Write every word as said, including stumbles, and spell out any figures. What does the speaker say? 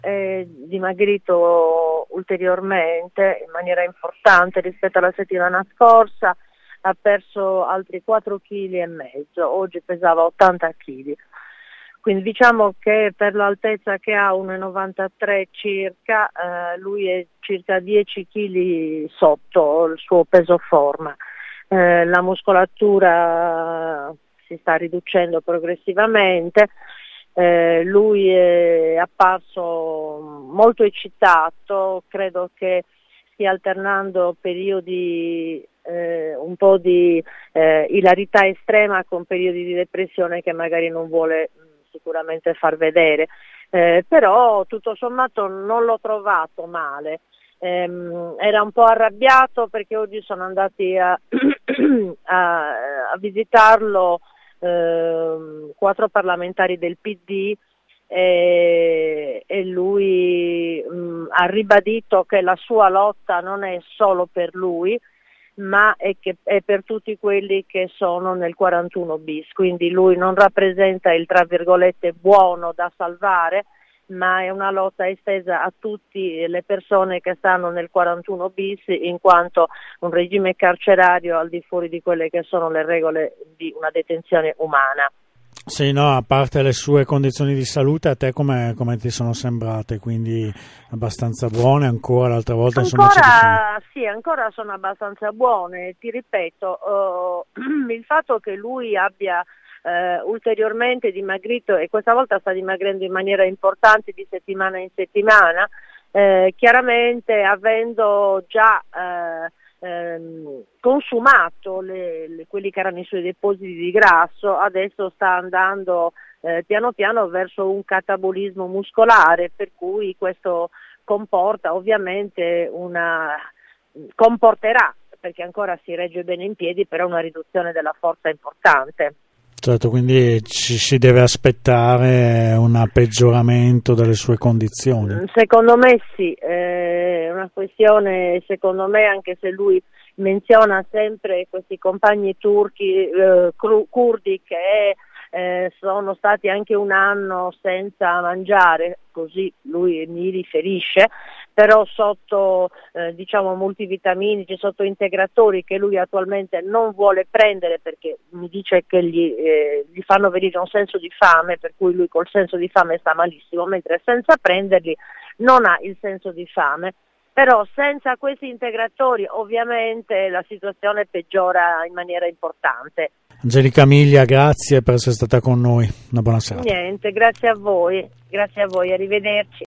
è dimagrito ulteriormente in maniera importante rispetto alla settimana scorsa, ha perso altri quattro chili e mezzo, oggi pesava ottanta chili. Quindi diciamo che per l'altezza che ha, uno virgola novantatré circa, eh, lui è circa dieci chili sotto il suo peso forma. Eh, la muscolatura si sta riducendo progressivamente, eh, lui è apparso molto eccitato, credo che stia alternando periodi eh, un po' di eh, ilarità estrema con periodi di depressione che magari non vuole sicuramente far vedere, eh, però tutto sommato non l'ho trovato male. Ehm, era un po' arrabbiato perché oggi sono andati a, a, a visitarlo eh, quattro parlamentari del P D e, e lui mh, ha ribadito che la sua lotta non è solo per lui, ma è, che è per tutti quelli che sono nel quarantuno bis, quindi lui non rappresenta il tra virgolette buono da salvare, ma è una lotta estesa a tutte le persone che stanno nel quarantuno bis, in quanto un regime carcerario al di fuori di quelle che sono le regole di una detenzione umana. Sì, no, a parte le sue condizioni di salute, a te come, come ti sono sembrate? Quindi abbastanza buone ancora? L'altra volta ancora, insomma sì, ancora sono abbastanza buone, ti ripeto, uh, il fatto che lui abbia uh, ulteriormente dimagrito, e questa volta sta dimagrendo in maniera importante di settimana in settimana, eh, chiaramente avendo già uh, Ehm, consumato le, le, quelli che erano i suoi depositi di grasso, adesso sta andando eh, piano piano verso un catabolismo muscolare, per cui questo comporta ovviamente una comporterà, perché ancora si regge bene in piedi, però una riduzione della forza importante. Certo, quindi ci si deve aspettare un peggioramento delle sue condizioni. Secondo me sì, è una questione, secondo me, anche se lui menziona sempre questi compagni turchi, eh, curdi che eh, sono stati anche un anno senza mangiare, così lui mi riferisce, però sotto eh, diciamo multivitaminici, sotto integratori che lui attualmente non vuole prendere perché mi dice che gli, eh, gli fanno venire un senso di fame, per cui lui col senso di fame sta malissimo, mentre senza prenderli non ha il senso di fame. Però senza questi integratori ovviamente la situazione peggiora in maniera importante. Angelica Miglia, grazie per essere stata con noi, una buona serata. Niente, grazie a voi, grazie a voi, arrivederci.